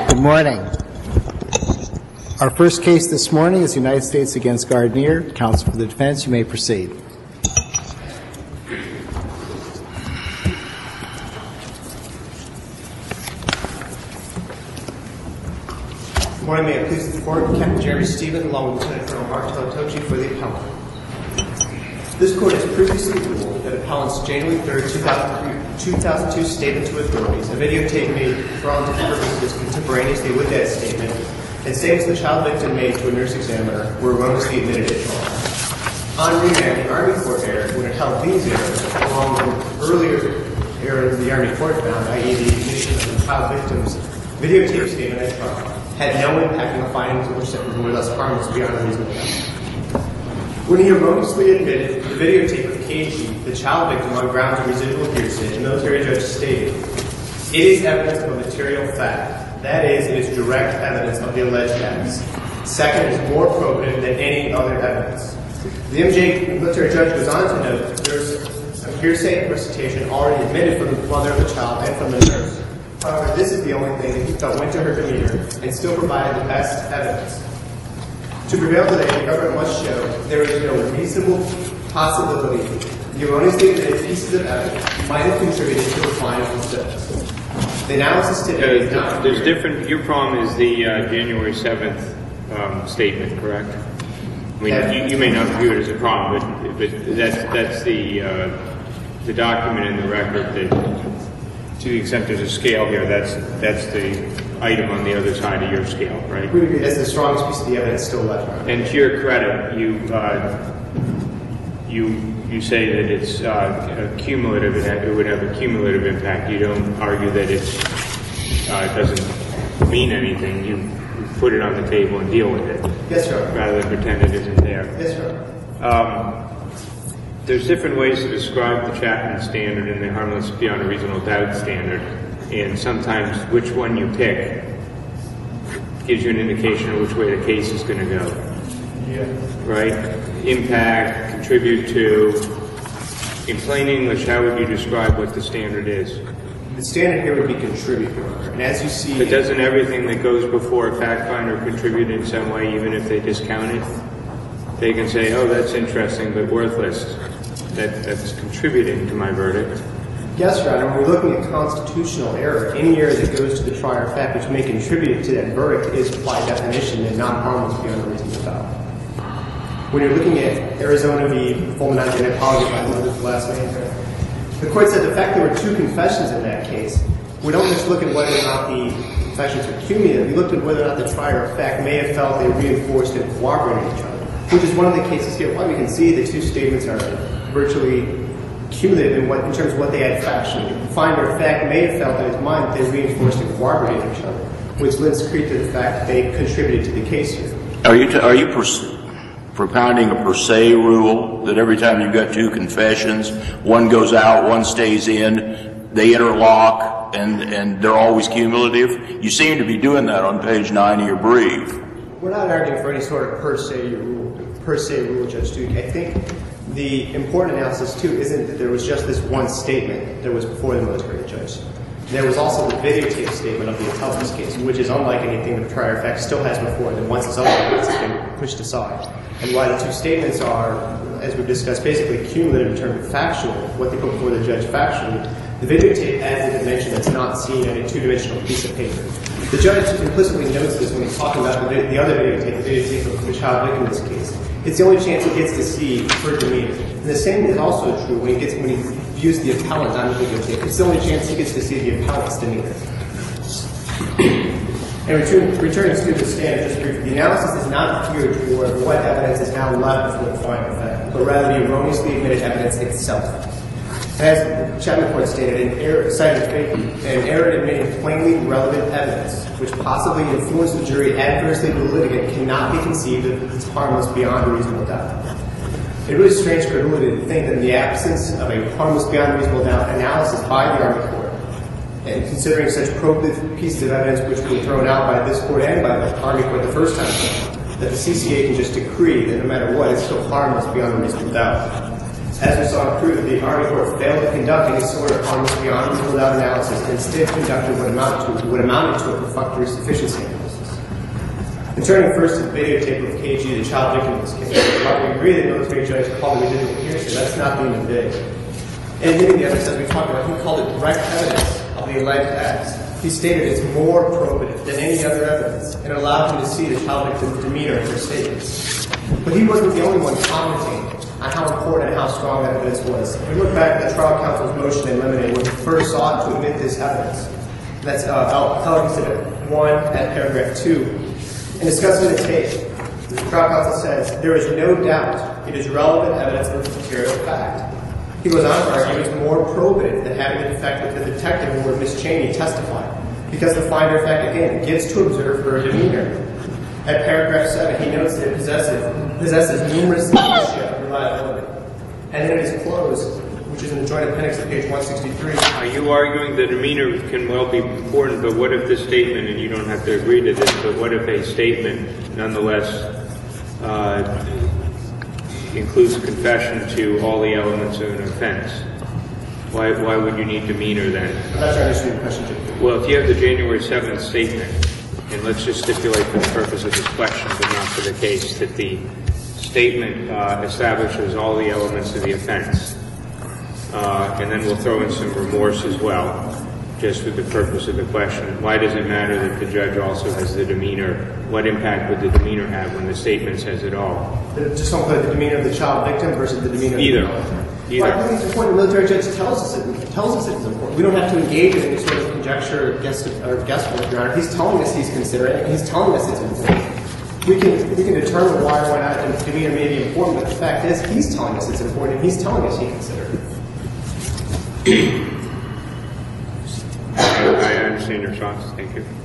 Good morning. Our first case this morning is United States against Gardner. Counsel for the defense, you may proceed. Good morning. May it please the court. Captain Jeremy Stephen, along with Lieutenant Colonel Mark Teletochi for the appellant. This court has previously ruled that appellant's January 3rd, 2002 statement to authorities, a videotape made for all intents and purposes contemporaneously with that statement, and statements the child victim made to a nurse examiner were erroneously admitted at trial. On remand, the Army Court erred when it held these errors, along with earlier errors the Army Court found, i.e. the admission of the child victim's videotape statement at trial, had no impact on the findings of which were thus harmless beyond a reasonable doubt. When he erroneously admitted the videotape of KG, the child victim, on grounds of residual hearsay, the military judge stated, "It is evidence of a material fact. That is, it is direct evidence of the alleged acts. Second, it is more probative than any other evidence." The MJ military judge goes on to note that there's a hearsay recitation already admitted from the mother of the child and from the nurse. However, this is the only thing that he felt went to her demeanor and still provided the best evidence. To prevail today, the government must show there is no reasonable possibility the erroneously admitted pieces of evidence might have contributed to the final sentence. The analysis today is not there's different. Your problem is the January 7th statement, correct? I mean, you may not view it as a problem, but that's the document in the record that, to the extent there's a scale here, that's the item on the other side of your scale, right? We agree that's the strongest piece of the evidence still left. And to your credit, you say that it's cumulative. It would have a cumulative impact. You don't argue that it doesn't mean anything. You put it on the table and deal with it. Yes, sir. Rather than pretend it isn't there. Yes, sir. There's different ways to describe the Chapman standard and the harmless beyond a reasonable doubt standard, and sometimes which one you pick gives you an indication of which way the case is going to go. Yeah. Right? Impact, contribute to. In plain English, how would you describe what the standard is? The standard here would be contribute, Your Honor. And as you see... But doesn't everything that goes before a fact finder contribute in some way, even if they discount it? They can say, oh, that's interesting, but worthless. That's contributing to my verdict. Yes, Your Honor. When we're looking at constitutional error, any error that goes to the trier of fact which may contribute to that verdict is, by definition, and not harmless beyond a reasonable doubt. When you're looking at Arizona v. Fulminante, and I apologize if I lose the last name there, the court said the fact there were two confessions in that case, we don't just look at whether or not the confessions were cumulative. We looked at whether or not the trier of fact may have felt they reinforced and cooperated with each other, which is one of the cases here. One, we can see the two statements are virtually cumulative in terms of what they had factually. The finder of fact may have felt in his mind that they reinforced and cooperated with each other, which lends credit to the fact that they contributed to the case here. Are you propounding a per se rule that every time you've got two confessions, one goes out, one stays in, they interlock, and they're always cumulative? You seem to be doing that on page 9 of your brief. We're not arguing for any sort of per se rule, Judge Duke. I think the important analysis, too, isn't that there was just this one statement that was before the military judge. There was also the videotape statement of the intelligence case, which is unlike anything the trier of fact still has before, that once it's over, it's been pushed aside. And while the two statements are, as we've discussed, basically cumulative in terms of factual, what they put before the judge factually, the videotape adds a dimension that's not seen on a two-dimensional piece of paper. The judge implicitly notes this when he's talking about the other videotape, the videotape of the child victim in this case. It's the only chance he gets to see her demeanor. And the same is also true when he views the appellant on the videotape. It's the only chance he gets to see the appellant's demeanor. And returning to the standard, just briefly, the analysis is not geared toward what evidence is now left before the final fact, but rather the erroneously admitted evidence itself. As Chapman Court stated, an error admitting plainly relevant evidence, which possibly influenced the jury adversely to the litigant, cannot be conceived as harmless beyond a reasonable doubt. It really is strange for a litigant to think that in the absence of a harmless beyond a reasonable doubt analysis by the Army Court, and considering such probative pieces of evidence which were thrown out by this court and by the Army Court the first time, that the CCA can just decree that no matter what, it's still harmless beyond a reasonable doubt. As we saw in proof, the Army Court failed to conduct any sort of harmless beyond reasonable doubt analysis and instead conducted what amounted to a perfunctory sufficiency analysis. And turning first to the videotape of KG, the child victim in this case, while we agree that the military judge called it legitimate hearsay, that's not the end of the day. And admitting the evidence, as we talked about, he called it direct evidence of the alleged acts. He stated it's more probative than any other evidence and allowed him to see the child victim's demeanor in her statements. But he wasn't the only one commenting on how important and how strong that evidence was. If we look back at the trial counsel's motion in limine when he first sought to admit this evidence, that's Appellate Exhibit 1 at paragraph 2. In discussing the tape, the trial counsel says, there is no doubt it is relevant evidence of a material fact. He goes on to argue it is more probative than having the effect of the detective where Miss Cheney testified, because the finder of fact, again, gets to observe her demeanor. At paragraph 7, he notes that it possesses numerous indicia of reliability. And then in his close, which is in the joint appendix at page 163. Are you arguing that demeanor can well be important, but what if the statement, and you don't have to agree to this, but what if a statement nonetheless includes a confession to all the elements of an offense? Why would you need demeanor then? I'm not sure I understand the question, Jim. Well, if you have the January 7th statement, and let's just stipulate for the purpose of this question, but not for the case, that the statement establishes all the elements of the offense. And then we'll throw in some remorse as well, just with the purpose of the question. Why does it matter that the judge also has the demeanor? What impact would the demeanor have when the statement says it all? Just don't put the demeanor of the child victim versus the demeanor of the child. Either. Well, I think it's important. The military judge tells us it is important. We don't have to engage in any sort of conjecture or guesswork, Your Honor. He's telling us he's considering it. He's telling us it's important. We can determine why or why not the demeanor may be important, but the fact is he's telling us it's important, and he's telling us he considered it. I understand your response. Thank you.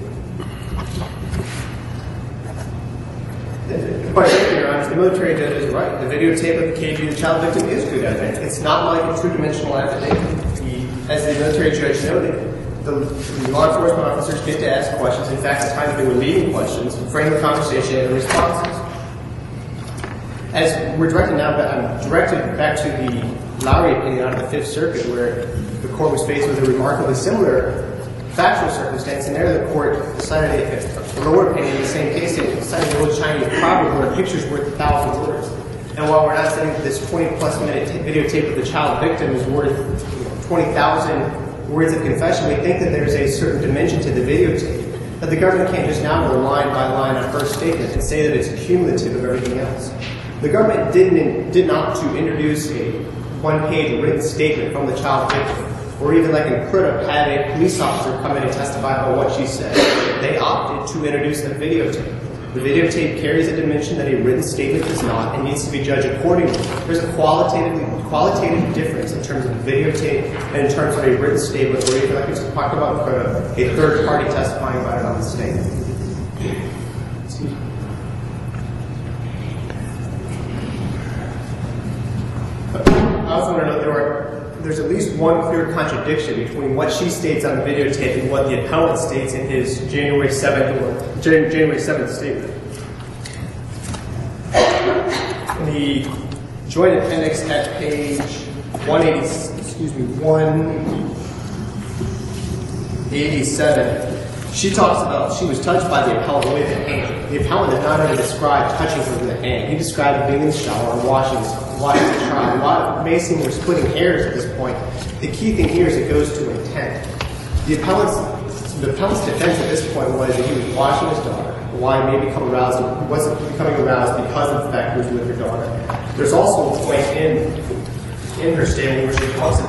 Quite frankly, Your Honor, the military judge is right. The videotape of the KG, the child victim, is good evidence. It's not like a two-dimensional affidavit. As the military judge noted, the law enforcement officers get to ask questions. In fact, at times they were leading questions, frame the conversation and the responses. As we're directed now, I'm directed back to the Lowry opinion out of the Fifth Circuit, where the court was faced with a remarkably similar factual circumstance, and there the court decided a lower opinion in the same case. It decided the old Chinese proverb where a picture's worth 1,000 words. And while we're not saying that this 20-plus minute videotape of the child victim is worth 20,000 words of confession, we think that there's a certain dimension to the videotape, that the government can't just now go line by line on her statement and say that it's cumulative of everything else. The government did not to introduce a one-page written statement from the child victim, or even like in Critta, had a police officer come in and testify about what she said. They opted to introduce the videotape. The videotape carries a dimension that a written statement does not and needs to be judged accordingly. There's a qualitative difference in terms of the videotape and in terms of a written statement, or even like we talked about in Critta, a third party testifying about it on the statement. Excuse me. I also want to note there's at least one clear contradiction between what she states on the videotape and what the appellant states in his January 7th statement. In the joint appendix at page 187, she talks about she was touched by the appellant with the hand. The appellant did not even describe touching her with the hand. He described being in the shower and washing the child. A lot of Mason were splitting hairs at this point. The key thing here is it goes to intent. The appellant's defense at this point was that he was washing his daughter. Why he may become aroused, he wasn't becoming aroused because of the fact he was with her daughter. There's also a point in her statement where she talks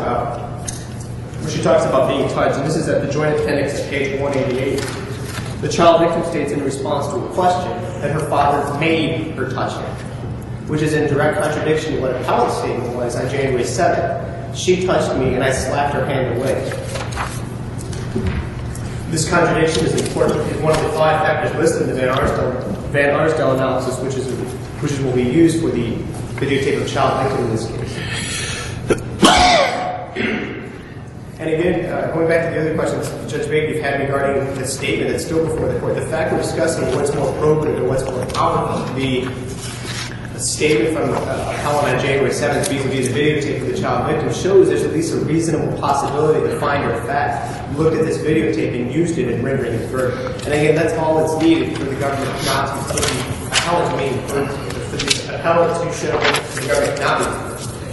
about being touched, and this is at the joint appendix at page 188. The child victim states in response to a question that her father made her touch him, which is in direct contradiction to what appellant's statement was on January 7th. She touched me and I slapped her hand away. This contradiction is important. It's one of the 5 factors listed in the Van Arsdale analysis, which is what we use for the videotape of child victim in this case. And again, going back to the other questions Judge Baker you've had regarding the statement that's still before the court, the fact we're discussing what's more appropriate or what's more powerful, the statement from appellant on January 7th vis-a-vis the videotape of the child victim shows there's at least a reasonable possibility the finder of fact looked at this videotape and used it in rendering his verdict. And again, that's all that's needed for the government not to take the appellant's main burden, for the appellant to show the government not to.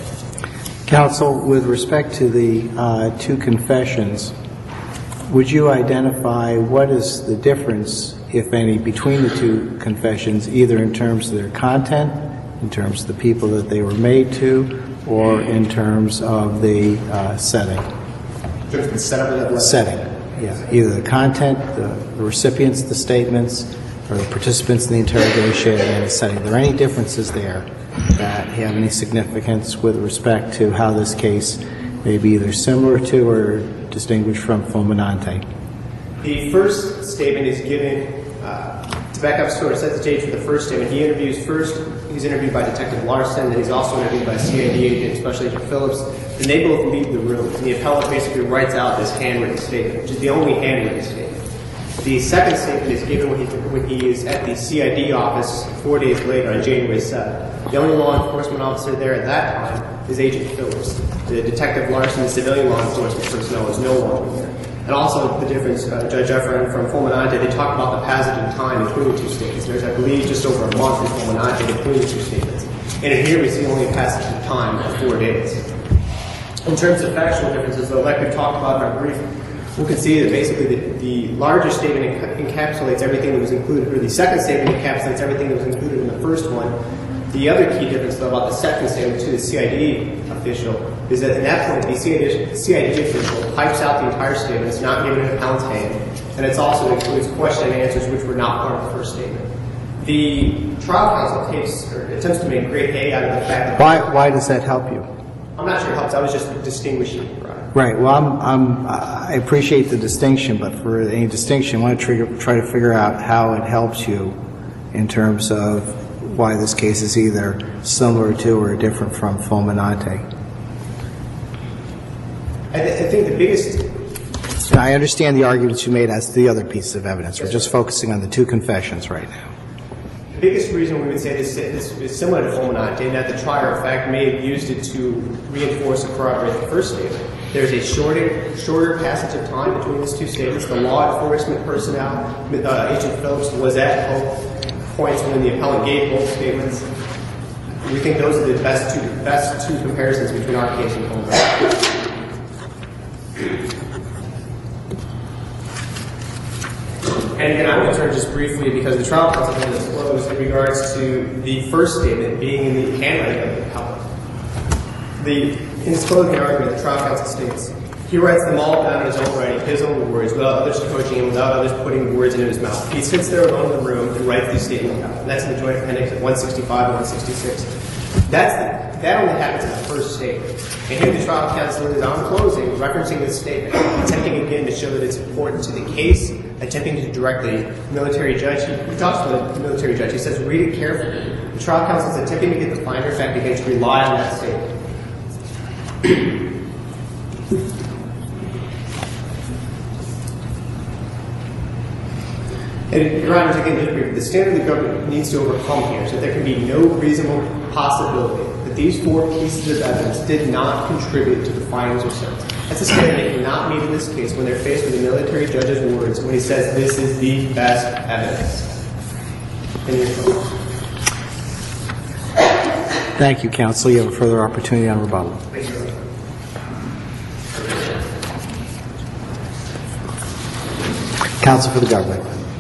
Counsel, with respect to the two confessions, would you identify what is the difference, if any, between the two confessions, either in terms of their content, in terms of the people that they were made to, or in terms of the setting? In terms of the setup of that setting, yeah. Either the content, the recipients of the statements, or the participants in the interrogation, and the setting. Are there any differences there that have any significance with respect to how this case may be either similar to or distinguished from Fulminante? The first statement is given, to back up sort of set the stage for the first statement, he's interviewed by Detective Larson, and he's also interviewed by CID agent, Special Agent Phillips, and they both leave the room. And the appellant basically writes out this handwritten statement, which is the only handwritten statement. The second statement is given when he is at the CID office 4 days later on January 7th. The only law enforcement officer there at that time is Agent Phillips. The Detective Larson, the civilian law enforcement personnel, is no longer there. And also the difference, Judge Efron from Fulminante, they talk about the passage of time between the two statements. There's, I believe, just over a month in Fulminante between the two statements. And in here we see only a passage of time of 4 days. In terms of factual differences, though, like we talked about in our briefing, we can see that basically the larger statement encapsulates everything that was included, or the second statement encapsulates everything that was included in the first one. The other key difference, though, about the second statement to the CID official is that at that point, the CID official pipes out the entire statement. It's not given in appellant's hand, and it also includes question and answers which were not part of the first statement. The trial counsel attempts to make great hay out of the fact that... Why does that help you? I'm not sure it helps. I was just distinguishing. Right. Well, I appreciate the distinction, but for any distinction, I want to try to figure out how it helps you in terms of why this case is either similar to or different from Fulminante. I think the biggest... I understand the arguments you made as to the other pieces of evidence. We're just focusing on the two confessions right now. The biggest reason we would say this is similar to Fulminante in that the trier of fact may have used it to reinforce or corroborate the first statement. There's a shorter passage of time between these two statements. The law enforcement personnel, Agent Phillips, was at both points when the appellant gave both statements. We think those are the best two comparisons between our case and Fulminante. And again, I want to turn just briefly, because the trial counsel has disclosed in regards to the first statement being in the handwriting of the appellant. In his closing argument, the trial counsel states, he writes them all down in his own writing, his own words, without others coaching him, without others putting words into his mouth. He sits there alone in the room and writes these statements out. And that's in the joint appendix at 165 and 166. That only happens in the first statement. And here the trial counsel is on closing, referencing this statement, attempting again to show that it's important to the case, attempting to direct the military judge. He talks to the military judge. He says, read it carefully. The trial counsel is attempting to get the finder of fact begin to rely on that statement. And, Your Honor, again, the standard the government needs to overcome here is that there can be no reasonable possibility that these four pieces of evidence did not contribute to the findings or sentence. That's a standard they cannot meet in this case when they're faced with the military judge's words when he says this is the best evidence. Thank you, counsel. You have a further opportunity on rebuttal. Thank you. Counsel for the government.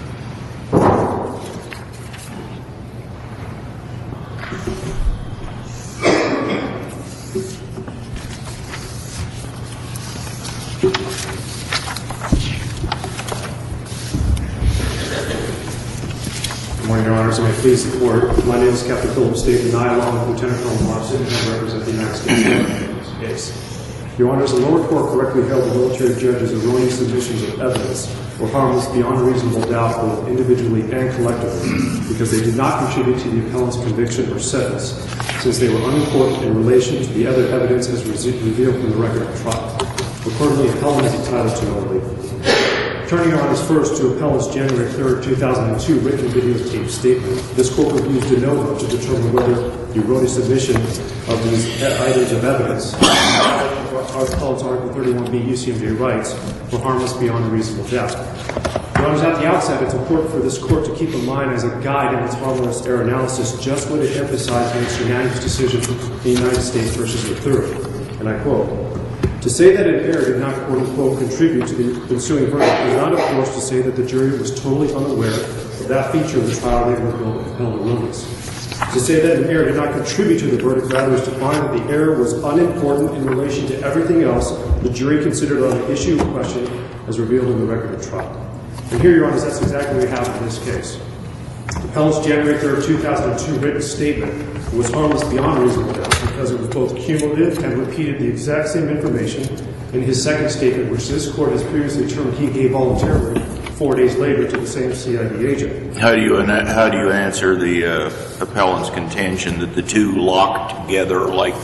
Good morning, Your Honors. I may please the court. My name is Captain Philip State, and I, along with Lieutenant Colonel Larson, represent the United States in this case. Your Honors, the lower court correctly held the military judge's erroneous submissions of evidence were harmless beyond a reasonable doubt, both individually and collectively, because they did not contribute to the appellant's conviction or sentence, since they were unimportant in relation to the other evidence as revealed from the record of trial. Accordingly, the appellant is entitled to no relief. Turning your honors first to Appellant's January 3rd, 2002 written videotape statement, this court reviews de novo to determine whether the erroneous submission of these items of evidence, Appellant's Article 31B UCMJ rights, were harmless beyond a reasonable doubt. Your honors, at the outset, it's important for this court to keep in mind as a guide in its harmless error analysis just what it emphasized in its unanimous decision in the United States versus the third. And I quote, "To say that an error did not, quote-unquote, contribute to the ensuing verdict is not, of course, to say that the jury was totally unaware of that feature of the trial they were held erroneous. To say that an error did not contribute to the verdict, rather, is to find that the error was unimportant in relation to everything else the jury considered on the issue in question as revealed in the record of trial." And here, your honors, that's exactly what happened in this case. Appellant's January 3rd, 2002 written statement was harmless beyond reasonable doubt because it was both cumulative and repeated the exact same information in his second statement, which this court has previously determined he gave voluntarily 4 days later to the same CID agent. How do you answer the appellant's contention that the two locked together like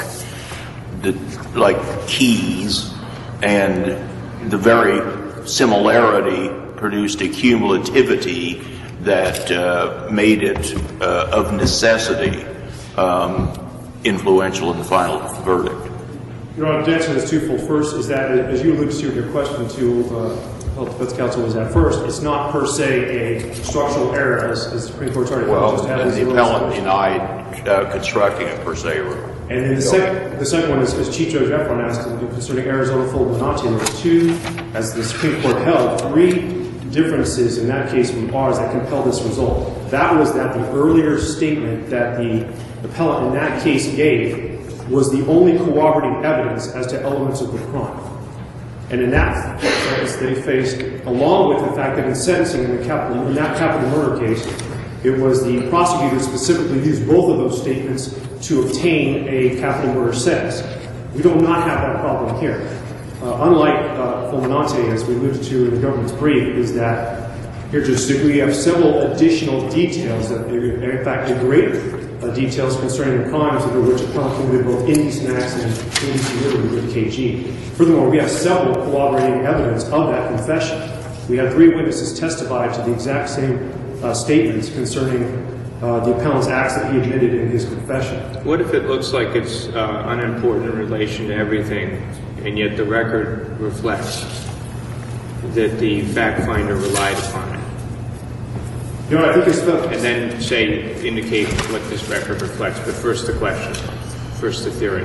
keys, and the very similarity produced a cumulativity that made it of necessity influential in the final verdict? Your Honor, the answer is twofold. First is that, as you alluded to in your question to health defense counsel was at first, it's not per se a structural error as the Supreme Court's already just had. Well, the appellant denied constructing a per se rule. And then the second one is, as Chief Judge Efron asked concerning Arizona Fulminante, there were two, as the Supreme Court held, 3 differences in that case from ours that compelled this result. That was that the earlier statement that the appellant in that case gave was the only corroborating evidence as to elements of the crime. And in that case, they faced, along with the fact that in sentencing in that capital murder case, it was the prosecutor specifically used both of those statements to obtain a capital murder sentence. We do not have that problem here. Unlike Fulminante, as we alluded to in the government's brief, is that here just we have several additional details, in fact, the greater details concerning the crimes under which appellant committed both indecent acts and indecent murder with KG. Furthermore, we have several corroborating evidence of that confession. We had 3 witnesses testify to the exact same statements concerning the appellant's acts that he admitted in his confession. What if it looks like it's unimportant in relation to everything, and yet the record reflects that the fact finder relied upon it? You know, I think it's and then indicate what this record reflects. But first the question, first the theory.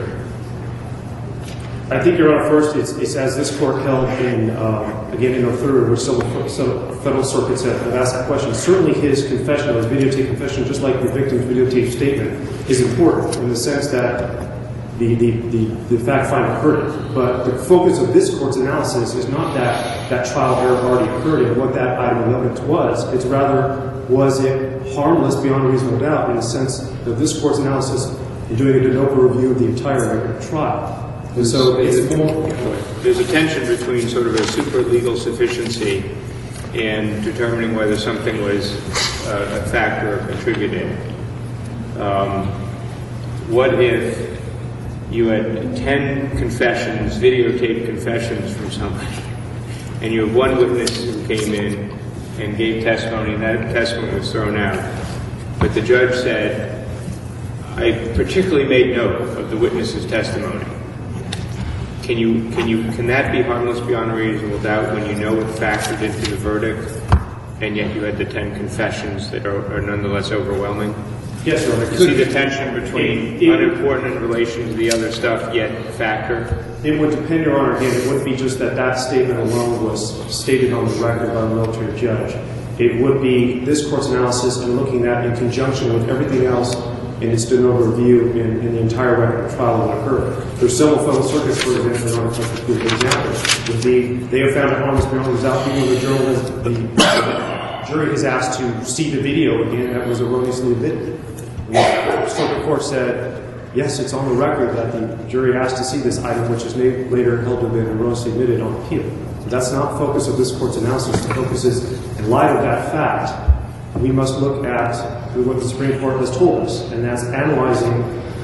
I think, Your Honor, first it's as this court held in again in O'Thurman, which some federal circuits have asked that question. Certainly, his confession, or his videotape confession, just like the victim's videotape statement, is important in the sense that the fact finder heard it. But the focus of this court's analysis is not that trial error already occurred and what that item of evidence was. It's rather, was it harmless beyond a reasonable doubt in the sense that this court's analysis in doing a de novo review of the entire record of trial. And so there's a tension between sort of a super legal sufficiency and determining whether something was a factor or contributing. What if you had 10 confessions, videotaped confessions from somebody, and you have one witness who came in and gave testimony, and that testimony was thrown out, but the judge said, I particularly made note of the witness's testimony. Can that be harmless beyond a reasonable doubt when you know it factored into the verdict, and yet you had the 10 confessions that are nonetheless overwhelming? Yes, Your Honor. You see the tension between unimportant in relation to the other stuff, yet factor? It would depend, Your Honor. Again, it wouldn't be just that statement alone was stated on the record by a military judge. It would be this court's analysis and looking at in conjunction with everything else in its de novo review in the entire record of trial that occurred. There's several federal circuits, for example, Your Honor, for example. They have found it harmless beyond doubt, even the jury is asked to see the video again that was erroneously admitted. The circuit court said, yes, it's on the record that the jury asked to see this item, which is later held to have been erroneously admitted on appeal. But that's not the focus of this court's analysis. The focus is, in light of that fact, we must look at what the Supreme Court has told us, and that's analyzing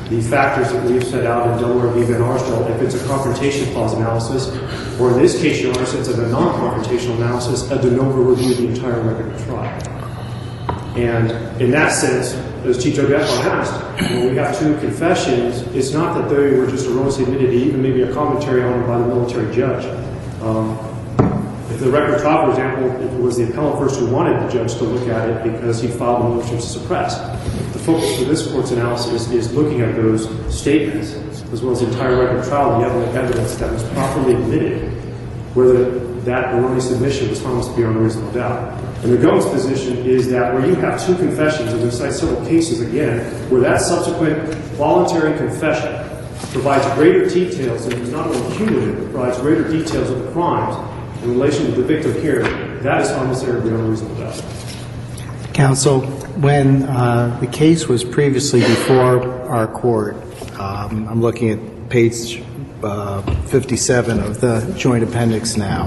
the factors that we've set out in Delaware v. Van Arsdale, if it's a confrontation clause analysis, or in this case, Your Honor, since it's a non-confrontational analysis, a de novo review of the entire record of trial. And in that sense, as Chief Judge Efron asked, when we have two confessions, it's not that they were just erroneously admitted, even maybe a commentary on it by the military judge. If the record of trial, for example, if it was the appellant first who wanted the judge to look at it because he filed a motion to suppress, the focus for this court's analysis is looking at those statements, as well as the entire record of trial, the evidence that was properly admitted, whether that erroneous admission was harmless beyond a reasonable doubt. And the government's position is that where you have two confessions, and we cite several cases again, where that subsequent voluntary confession provides greater details, and it's not only cumulative, it provides greater details of the crimes in relation to the victim here, that is harmless error beyond a reasonable doubt. Counsel, when the case was previously before our court, I'm looking at page 57 of the joint appendix now,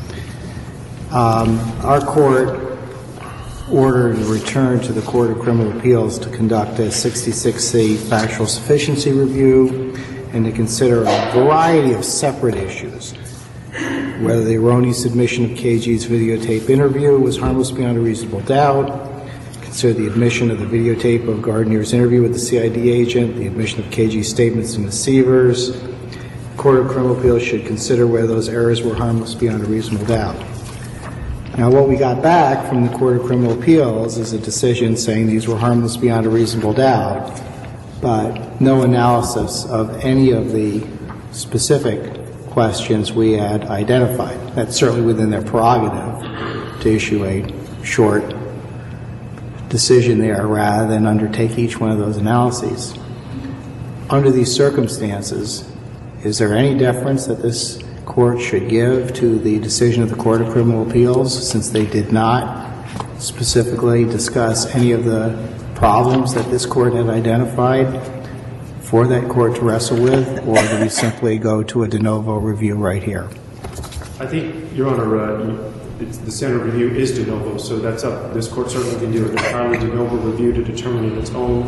our court ordered a return to the Court of Criminal Appeals to conduct a 66C factual sufficiency review and to consider a variety of separate issues, whether the erroneous submission of KG's videotape interview was harmless beyond a reasonable doubt, consider the admission of the videotape of Gardner's interview with the CID agent, the admission of KG's statements and deceivers. The Court of Criminal Appeals should consider whether those errors were harmless beyond a reasonable doubt. Now, what we got back from the Court of Criminal Appeals is a decision saying these were harmless beyond a reasonable doubt, but no analysis of any of the specific questions we had identified. That's certainly within their prerogative to issue a short decision there rather than undertake each one of those analyses. Under these circumstances, is there any deference that this court should give to the decision of the Court of Criminal Appeals, since they did not specifically discuss any of the problems that this court had identified for that court to wrestle with, or do we simply go to a de novo review right here? I think, Your Honor, the standard review is de novo, so that's up. This court certainly can do an entirely de novo review to determine in its own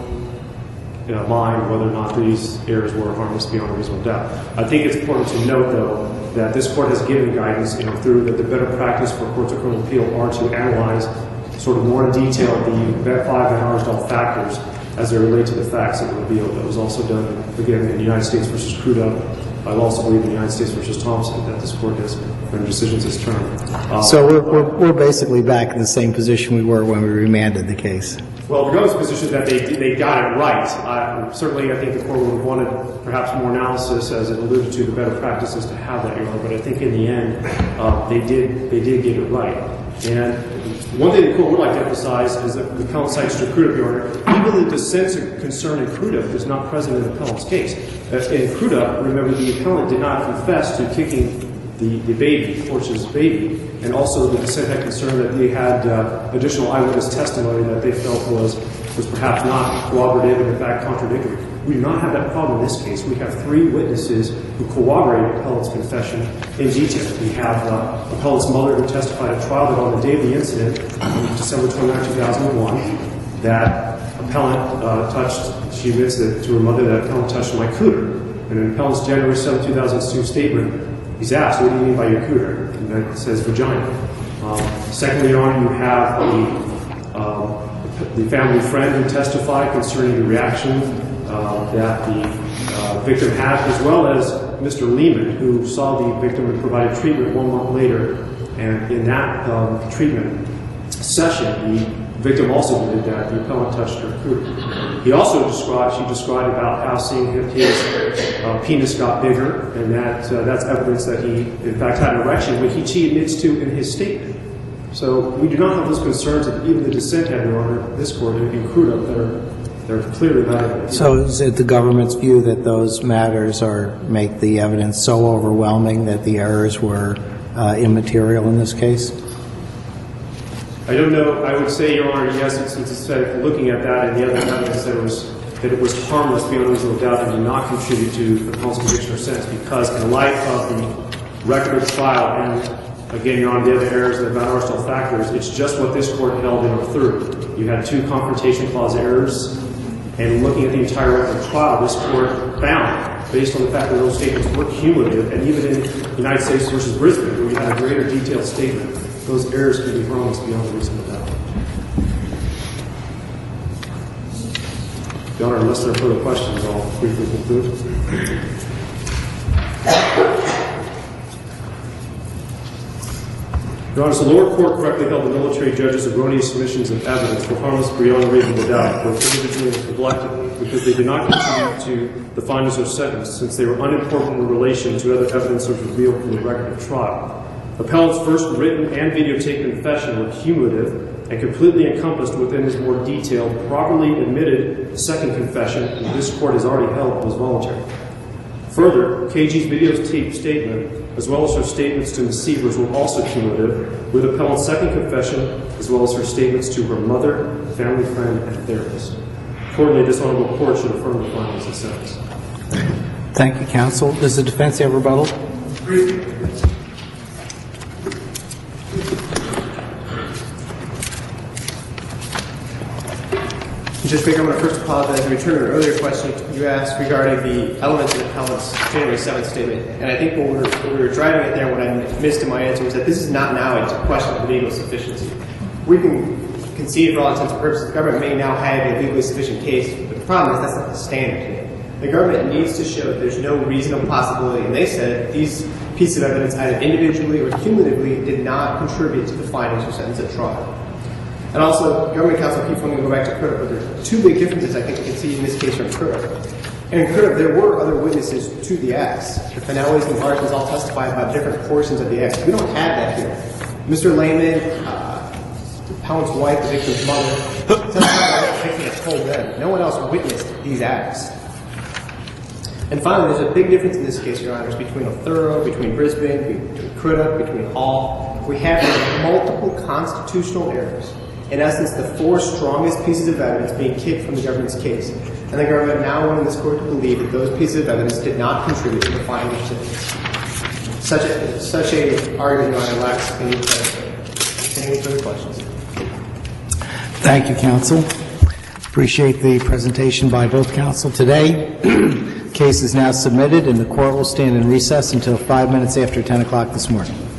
mind whether or not these errors were harmless beyond a reasonable doubt. I think it's important to note, though, that this court has given guidance through that the better practice for courts of criminal appeal are to analyze sort of more in detail the 5 Van Arsdale factors as they relate to the facts that were revealed. That was also done, again, in the United States v. Crudup. I also believe in the United States v. Thompson that this court has, when decisions is turned. So we're basically back in the same position we were when we remanded the case. Well, the government's position is that they got it right. Certainly, I think the court would have wanted perhaps more analysis, as it alluded to, the better practices to have that, Your Honor. But I think in the end, they did get it right. And one thing the court would like to emphasize is that the appellant cites to Crudup, Your Honor, even the dissents concerning Crudup is not present in the appellant's case. In Crudup, remember, the appellant did not confess to kicking the baby, Portia's baby, and also the dissent had concern that they had additional eyewitness testimony that they felt was perhaps not corroborative and in fact contradictory. We do not have that problem in this case. We have 3 witnesses who corroborate appellant's confession in detail. We have appellant's mother who testified at trial that on the day of the incident, December 29, 2001, that appellant she admits that to her mother that appellant touched my cooter. And in appellant's January 7, 2002 statement, he's asked, what do you mean by your cooter? And that says vagina. Secondly, Your Honor, you have the family friend who testified concerning the reaction that the victim had, as well as Mr. Lehman, who saw the victim and provided treatment 1 month later. And in that treatment session, the victim also admitted that the appellant touched her cooter. He also described about how seeing his penis got bigger, and that's evidence that he, in fact, had an erection, which he admits to in his statement. So we do not have those concerns that even the dissent had, Your Honor, this court, in Crudup, that are clearly valid. So is it the government's view that those matters make the evidence so overwhelming that the errors were immaterial in this case? I don't know. I would say, Your Honor, yes, since it's looking at that and the other evidence that it was harmless beyond reasonable doubt and did not contribute to the appellant's conviction or sentence, because in light of the record of trial and, again, Your Honor, the other errors and the Van Arsdale factors, it's just what this court held in 03. You had 2 confrontation clause errors And looking at the entire record of trial, this court found, based on the fact that those statements were cumulative, and even in United States v. Brisbane, where we had a greater detailed statement, those errors can be harmless beyond a reasonable doubt. Your Honor, unless there are further questions, I'll briefly conclude. Your Honor, the lower court correctly held the military judge's erroneous submissions of evidence were harmless beyond a reasonable doubt, both individually and collectively, because they did not contribute to the findings of sentence, since they were unimportant in relation to other evidence that was revealed from the record of trial. Appellant's first written and videotaped confession were cumulative and completely encompassed within his more detailed, properly admitted second confession, and this court has already held was voluntary. Further, KG's videotaped statement, as well as her statements to deceivers, were also cumulative, with appellant's second confession, as well as her statements to her mother, family friend, and therapist. Accordingly, this honorable court should affirm the findings of sentence. Thank you, counsel. Does the defense have rebuttal? Judge Baker, I'm going to first apologize and return to an earlier question you asked regarding the elements of the appellant's January 7th statement. And I think what we were driving at there, what I missed in my answer, was that this is not now a question of legal sufficiency. We can concede for all intents and purposes the government may now have a legally sufficient case, but the problem is that's not the standard here. The government needs to show that there's no reasonable possibility, and they said these pieces of evidence either individually or cumulatively did not contribute to the findings of sentence at trial. And also, government counsel keeps wanting to go back to Crudup, but there's two big differences I think you can see in this case from Crudup. And in Crudup, there were other witnesses to the acts. The Finellis and Parsons all testified about different portions of the acts. We don't have that here. Mr. Lehman, the appellant's wife, the victim's mother, testified about the victim had told them. No one else witnessed these acts. And finally, there's a big difference in this case, Your Honors, between O'Thorough, between Brisbane, between Crudup, between Hall. We have multiple constitutional errors. In essence, the four strongest pieces of evidence being kicked from the government's case. And the government now wanting this court to believe that those pieces of evidence did not contribute to the finding of sentence. Such a argument, Your Honor, lacks any credibility. Any further questions? Thank you, counsel. Appreciate the presentation by both counsel today. Case is now submitted, and the court will stand in recess until 5 minutes after 10 o'clock this morning.